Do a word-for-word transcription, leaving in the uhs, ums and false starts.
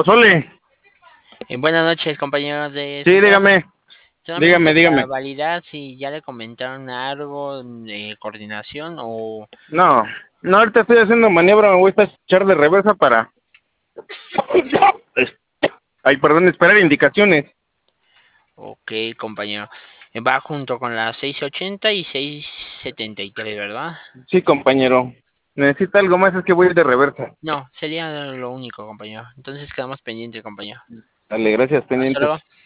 Pozole. Eh, buenas noches, compañeros de Sí, seguridad. dígame, dígame, Solamente para dígame. validar si ya le comentaron algo de coordinación o... No, no, ahorita estoy haciendo maniobra, me voy a echar de reversa para... Ay, perdón, esperar indicaciones. Ok, compañero. Eh, Va junto con las seis ochenta y seis setenta y tres, ¿verdad? Sí, compañero. Necesita algo más, es que voy de reversa. No, sería lo único, compañero. Entonces quedamos pendientes, compañero. Dale, gracias, Hasta pendientes. luego.